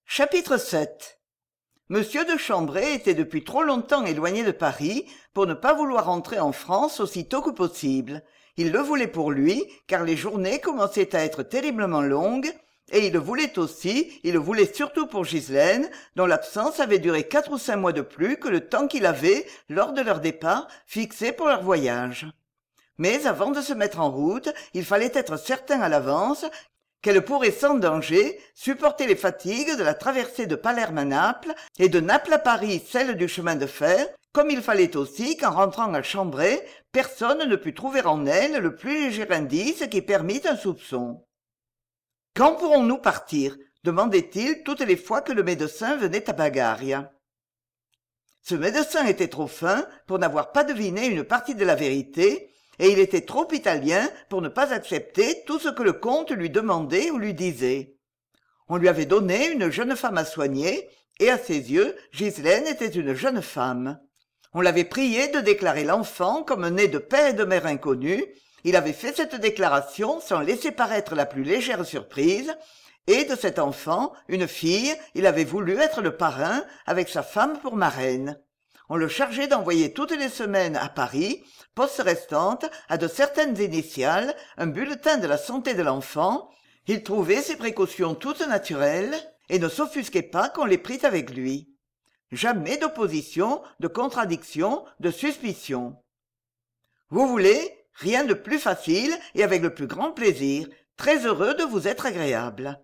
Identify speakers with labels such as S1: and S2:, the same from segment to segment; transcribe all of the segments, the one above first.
S1: Chapitre 7. Monsieur de Chambray était depuis trop longtemps éloigné de Paris pour ne pas vouloir rentrer en France aussitôt que possible. Il le voulait pour lui, car les journées commençaient à être terriblement longues, et il le voulait surtout pour Ghislaine, dont l'absence avait duré 4 ou 5 mois de plus que le temps qu'il avait, lors de leur départ, fixé pour leur voyage. Mais avant de se mettre en route, il fallait être certain à l'avance qu'elle pourrait sans danger supporter les fatigues de la traversée de Palerme à Naples et de Naples à Paris celles du chemin de fer, comme il fallait aussi qu'en rentrant à Chambray, personne ne pût trouver en elle le plus léger indice qui permît un soupçon. « Quand pourrons-nous partir ?» demandait-il toutes les fois que le médecin venait à Bagaria. Ce médecin était trop fin pour n'avoir pas deviné une partie de la vérité, et il était trop italien pour ne pas accepter tout ce que le comte lui demandait ou lui disait. On lui avait donné une jeune femme à soigner, et à ses yeux, Ghislaine était une jeune femme. On l'avait prié de déclarer l'enfant comme né de père et de mère inconnus. Il avait fait cette déclaration sans laisser paraître la plus légère surprise, et de cet enfant, une fille, il avait voulu être le parrain avec sa femme pour marraine. On le chargeait d'envoyer toutes les semaines à Paris, poste restante, à de certaines initiales, un bulletin de la santé de l'enfant. Il trouvait ces précautions toutes naturelles et ne s'offusquait pas qu'on les prît avec lui. Jamais d'opposition, de contradiction, de suspicion. Vous voulez, rien de plus facile et avec le plus grand plaisir, très heureux de vous être agréable.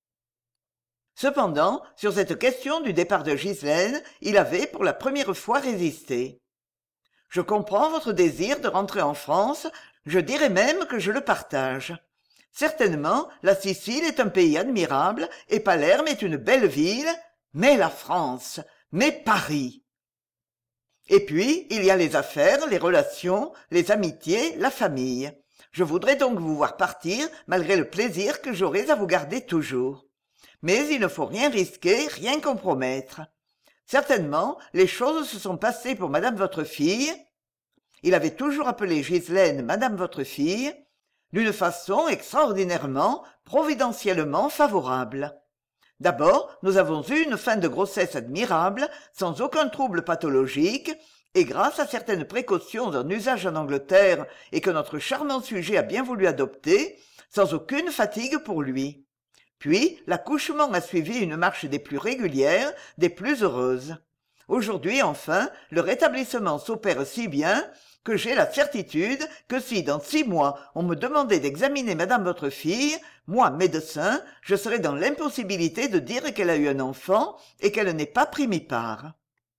S1: Cependant, sur cette question du départ de Ghislaine, il avait pour la première fois résisté. « Je comprends votre désir de rentrer en France, je dirais même que je le partage. Certainement, la Sicile est un pays admirable et Palerme est une belle ville, mais la France, mais Paris. Et puis, il y a les affaires, les relations, les amitiés, la famille. Je voudrais donc vous voir partir malgré le plaisir que j'aurais à vous garder toujours. Mais il ne faut rien risquer, rien compromettre. Certainement, les choses se sont passées pour madame votre fille, il avait toujours appelé Ghislaine madame votre fille, d'une façon extraordinairement, providentiellement favorable. D'abord, nous avons eu une fin de grossesse admirable, sans aucun trouble pathologique, et grâce à certaines précautions en usage en Angleterre et que notre charmant sujet a bien voulu adopter, sans aucune fatigue pour lui. Puis, l'accouchement a suivi une marche des plus régulières, des plus heureuses. Aujourd'hui, enfin, le rétablissement s'opère si bien que j'ai la certitude que si, dans 6 mois, on me demandait d'examiner madame votre fille, moi, médecin, je serais dans l'impossibilité de dire qu'elle a eu un enfant et qu'elle n'est pas primipare.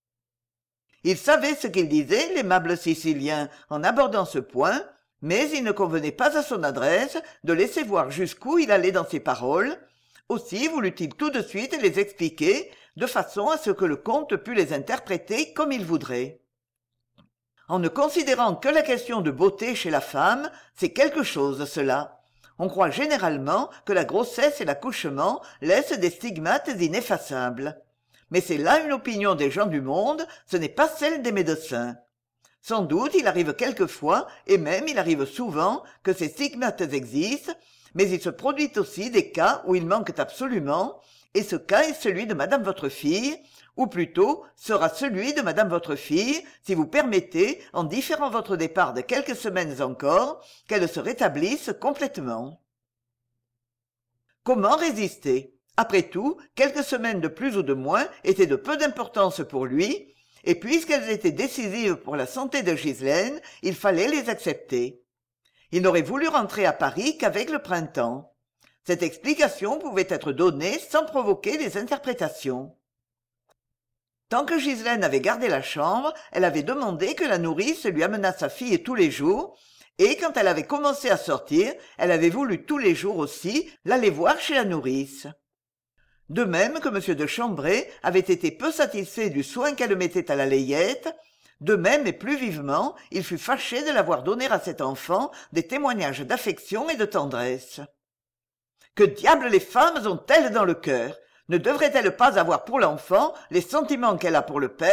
S1: Il savait ce qu'il disait, l'aimable Sicilien, en abordant ce point, mais il ne convenait pas à son adresse de laisser voir jusqu'où il allait dans ses paroles. Aussi voulut-il tout de suite les expliquer, de façon à ce que le comte pût les interpréter comme il voudrait. En ne considérant que la question de beauté chez la femme, c'est quelque chose cela. On croit généralement que la grossesse et l'accouchement laissent des stigmates ineffaçables. Mais c'est là une opinion des gens du monde, ce n'est pas celle des médecins. Sans doute il arrive quelquefois, et même il arrive souvent, que ces stigmates existent, mais il se produit aussi des cas où ils manquent absolument, et ce cas est celui de madame votre fille, ou plutôt sera celui de madame votre fille, si vous permettez, en différant votre départ de quelques semaines encore, qu'elle se rétablisse complètement. Comment résister ? Après tout, quelques semaines de plus ou de moins étaient de peu d'importance pour lui, et puisqu'elles étaient décisives pour la santé de Ghislaine, il fallait les accepter. Il n'aurait voulu rentrer à Paris qu'avec le printemps. Cette explication pouvait être donnée sans provoquer des interprétations. Tant que Ghislaine avait gardé la chambre, elle avait demandé que la nourrice lui amenât sa fille tous les jours, et quand elle avait commencé à sortir, elle avait voulu tous les jours aussi l'aller voir chez la nourrice. De même que M. de Chambray avait été peu satisfait du soin qu'elle mettait à la layette, de même et plus vivement, il fut fâché de l'avoir donné à cet enfant des témoignages d'affection et de tendresse. Que diable les femmes ont-elles dans le cœur ? Ne devrait-elle pas avoir pour l'enfant les sentiments qu'elle a pour le père ?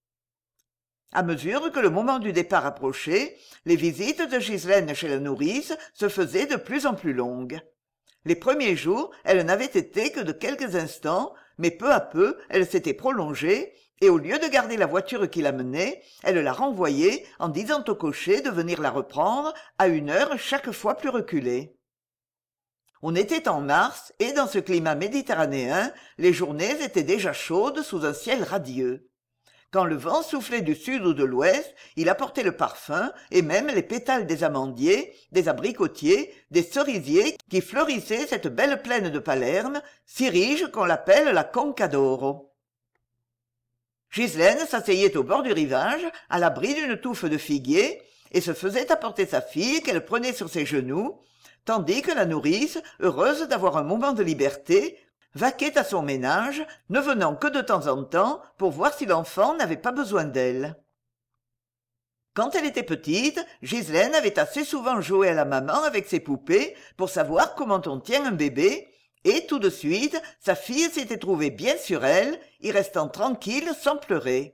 S1: À mesure que le moment du départ approchait, les visites de Ghislaine chez la nourrice se faisaient de plus en plus longues. Les premiers jours, elles n'avaient été que de quelques instants, mais peu à peu elle s'était prolongée, et au lieu de garder la voiture qui l'amenait, elle la renvoyait en disant au cocher de venir la reprendre à une heure chaque fois plus reculée. On était en mars, et dans ce climat méditerranéen, les journées étaient déjà chaudes sous un ciel radieux. Quand le vent soufflait du sud ou de l'ouest, il apportait le parfum et même les pétales des amandiers, des abricotiers, des cerisiers qui fleurissaient cette belle plaine de Palerme, si riche qu'on l'appelle la Conca d'Oro. Ghislaine s'asseyait au bord du rivage, à l'abri d'une touffe de figuier, et se faisait apporter sa fille qu'elle prenait sur ses genoux, tandis que la nourrice, heureuse d'avoir un moment de liberté, vaquait à son ménage, ne venant que de temps en temps pour voir si l'enfant n'avait pas besoin d'elle. Quand elle était petite, Ghislaine avait assez souvent joué à la maman avec ses poupées pour savoir comment on tient un bébé, et tout de suite, sa fille s'était trouvée bien sur elle, y restant tranquille sans pleurer.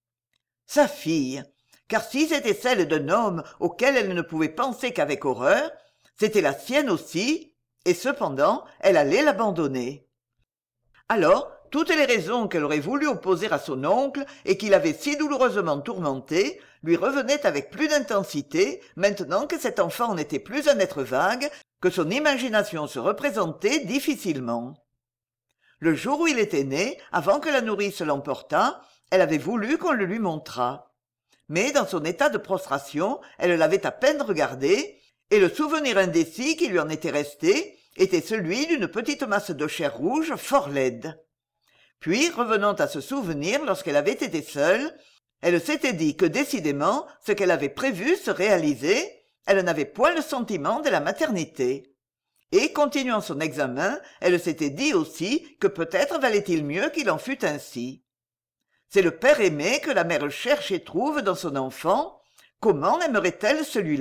S1: Sa fille, car si c'était celle d'un homme auquel elle ne pouvait penser qu'avec horreur, c'était la sienne aussi, et cependant elle allait l'abandonner. Alors, toutes les raisons qu'elle aurait voulu opposer à son oncle et qui l'avaient si douloureusement tourmentée lui revenaient avec plus d'intensité maintenant que cet enfant n'était plus un être vague que son imagination se représentait difficilement. Le jour où il était né, avant que la nourrice l'emportât, elle avait voulu qu'on le lui montrât. Mais dans son état de prostration, elle l'avait à peine regardé, et le souvenir indécis qui lui en était resté était celui d'une petite masse de chair rouge fort laide. Puis, revenant à ce souvenir lorsqu'elle avait été seule, elle s'était dit que décidément ce qu'elle avait prévu se réalisait, elle n'avait point le sentiment de la maternité. Et, continuant son examen, elle s'était dit aussi que peut-être valait-il mieux qu'il en fût ainsi. C'est le père aimé que la mère cherche et trouve dans son enfant. Comment aimerait-elle celui-là ?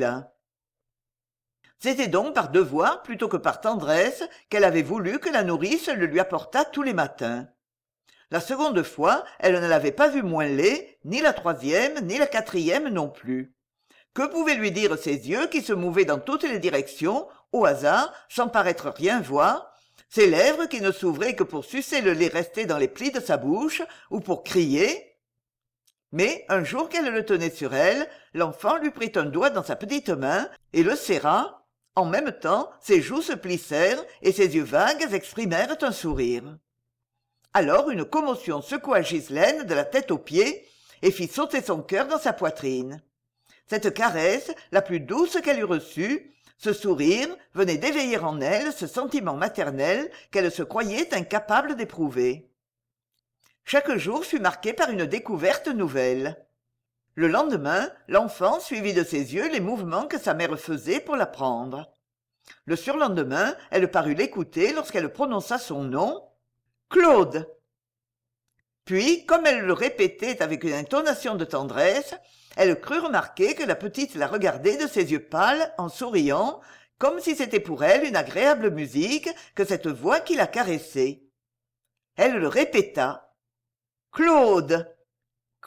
S1: C'était donc par devoir plutôt que par tendresse qu'elle avait voulu que la nourrice le lui apportât tous les matins. La seconde fois, elle ne l'avait pas vu moins laid, ni la troisième, ni la quatrième non plus. Que pouvaient lui dire ses yeux qui se mouvaient dans toutes les directions, au hasard, sans paraître rien voir, ses lèvres qui ne s'ouvraient que pour sucer le lait resté dans les plis de sa bouche, ou pour crier? Mais, un jour qu'elle le tenait sur elle, l'enfant lui prit un doigt dans sa petite main et le serra. En même temps, ses joues se plissèrent et ses yeux vagues exprimèrent un sourire. Alors une commotion secoua Ghislaine de la tête aux pieds et fit sauter son cœur dans sa poitrine. Cette caresse, la plus douce qu'elle eût reçue, ce sourire, venait d'éveiller en elle ce sentiment maternel qu'elle se croyait incapable d'éprouver. Chaque jour fut marqué par une découverte nouvelle. Le lendemain, l'enfant suivit de ses yeux les mouvements que sa mère faisait pour la prendre. Le surlendemain, elle parut l'écouter lorsqu'elle prononça son nom. « Claude !» Puis, comme elle le répétait avec une intonation de tendresse, elle crut remarquer que la petite la regardait de ses yeux pâles en souriant, comme si c'était pour elle une agréable musique que cette voix qui la caressait. Elle le répéta. « Claude ! Claude !»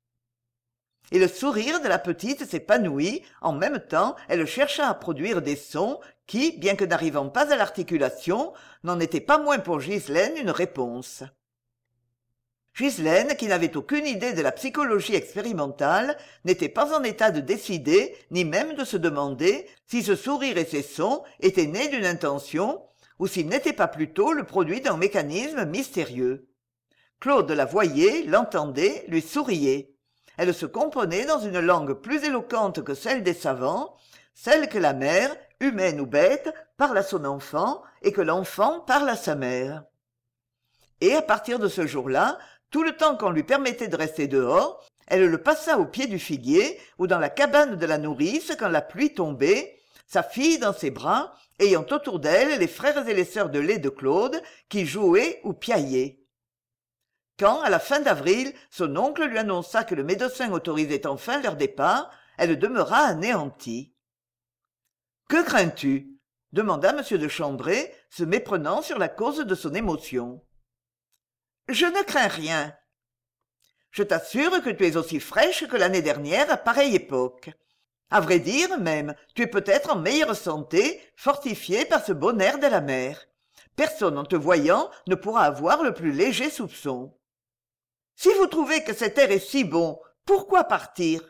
S1: Et le sourire de la petite s'épanouit. En même temps, elle chercha à produire des sons qui, bien que n'arrivant pas à l'articulation, n'en étaient pas moins pour Ghislaine une réponse. Ghislaine, qui n'avait aucune idée de la psychologie expérimentale, n'était pas en état de décider, ni même de se demander si ce sourire et ces sons étaient nés d'une intention, ou s'ils n'étaient pas plutôt le produit d'un mécanisme mystérieux. Claude la voyait, l'entendait, lui souriait. Elle se comprenait dans une langue plus éloquente que celle des savants, celle que la mère, humaine ou bête, parle à son enfant et que l'enfant parle à sa mère. Et à partir de ce jour-là, tout le temps qu'on lui permettait de rester dehors, elle le passa au pied du figuier ou dans la cabane de la nourrice quand la pluie tombait, sa fille dans ses bras, ayant autour d'elle les frères et les sœurs de lait de Claude qui jouaient ou piaillaient. Quand, à la fin d'avril, son oncle lui annonça que le médecin autorisait enfin leur départ, elle demeura anéantie. « Que crains-tu » demanda M. de Chambray, se méprenant sur la cause de son émotion. « Je ne crains rien. Je t'assure que tu es aussi fraîche que l'année dernière à pareille époque. À vrai dire, même, tu es peut-être en meilleure santé, fortifiée par ce bon air de la mer. Personne en te voyant ne pourra avoir le plus léger soupçon. Si vous trouvez que cet air est si bon, pourquoi partir?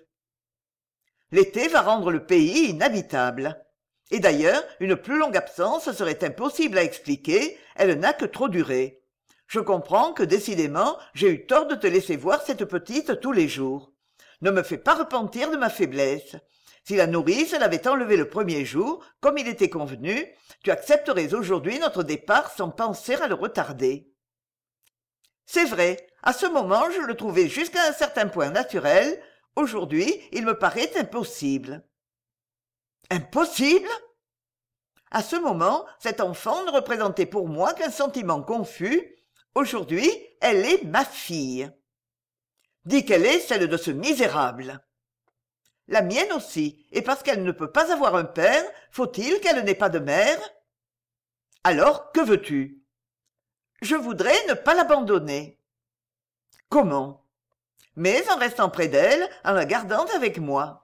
S1: L'été va rendre le pays inhabitable. Et d'ailleurs, une plus longue absence serait impossible à expliquer, elle n'a que trop duré. Je comprends que décidément j'ai eu tort de te laisser voir cette petite tous les jours. Ne me fais pas repentir de ma faiblesse. Si la nourrice l'avait enlevée le premier jour, comme il était convenu, tu accepterais aujourd'hui notre départ sans penser à le retarder. C'est vrai, à ce moment je le trouvais jusqu'à un certain point naturel, aujourd'hui il me paraît impossible. Impossible? À ce moment, cette enfant ne représentait pour moi qu'un sentiment confus. Aujourd'hui, elle est ma fille. Dis qu'elle est celle de ce misérable. La mienne aussi, et parce qu'elle ne peut pas avoir un père, faut-il qu'elle n'ait pas de mère? Alors, que veux-tu? Je voudrais ne pas l'abandonner. Comment? Mais en restant près d'elle, en la gardant avec moi.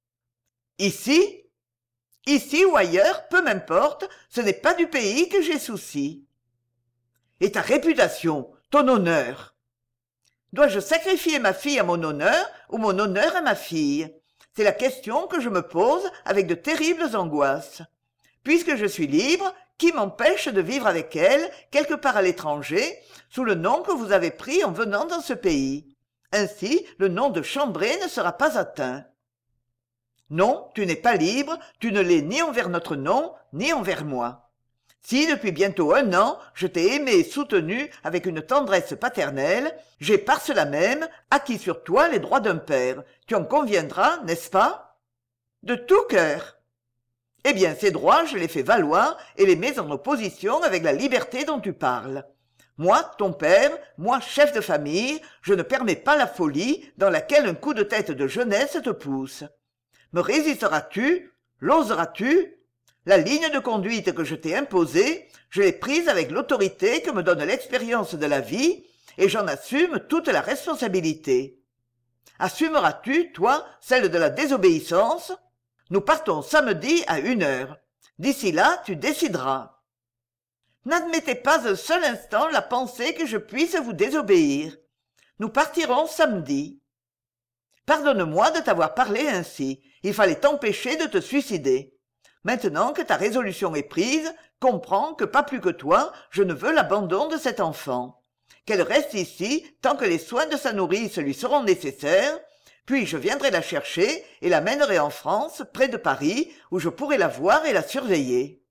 S1: Ici? Ici ou ailleurs, peu m'importe, ce n'est pas du pays que j'ai souci. Et ta réputation, ton honneur? Dois-je sacrifier ma fille à mon honneur ou mon honneur à ma fille? C'est la question que je me pose avec de terribles angoisses. Puisque je suis libre, qui m'empêche de vivre avec elle, quelque part à l'étranger, sous le nom que vous avez pris en venant dans ce pays? Ainsi, le nom de Chambré ne sera pas atteint. Non, tu n'es pas libre, tu ne l'es ni envers notre nom, ni envers moi. Si depuis bientôt 1 an, je t'ai aimé et soutenu avec une tendresse paternelle, j'ai par cela même acquis sur toi les droits d'un père. Tu en conviendras, n'est-ce pas? De tout cœur. Eh bien, ces droits, je les fais valoir et les mets en opposition avec la liberté dont tu parles. Moi, ton père, moi, chef de famille, je ne permets pas la folie dans laquelle un coup de tête de jeunesse te pousse. Me résisteras-tu? L'oseras-tu? La ligne de conduite que je t'ai imposée, je l'ai prise avec l'autorité que me donne l'expérience de la vie, et j'en assume toute la responsabilité. Assumeras-tu, toi, celle de la désobéissance? Nous partons samedi à 1 heure. D'ici là, tu décideras. N'admettez pas un seul instant la pensée que je puisse vous désobéir. Nous partirons samedi. Pardonne-moi de t'avoir parlé ainsi. Il fallait t'empêcher de te suicider. Maintenant que ta résolution est prise, comprends que pas plus que toi, je ne veux l'abandon de cet enfant. Qu'elle reste ici tant que les soins de sa nourrice lui seront nécessaires, puis je viendrai la chercher et la mènerai en France, près de Paris, où je pourrai la voir et la surveiller.